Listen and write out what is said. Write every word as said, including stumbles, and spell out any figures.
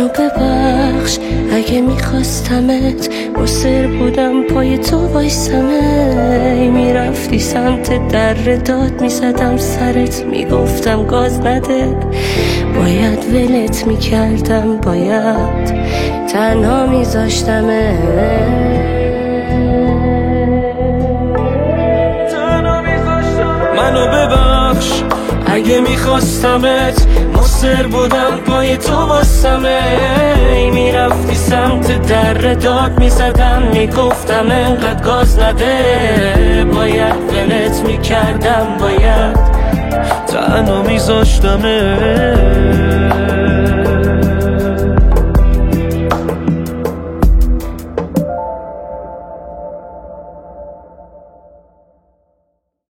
منو ببخش اگه میخواستمت، مصر بودم پای تو وایسمه. میرفتی سمت در داد میزدم سرت، میگفتم گاز نده. باید ولت میکردم، باید تنها میذاشتمه. منو ببخش اگه میخواستمت، مصر بودم پای تو واسمه. میرفتی سمت در داد میزدم، میگفتم انقدر گاز نده. باید ولت میکردم، باید تنها میذاشتمه.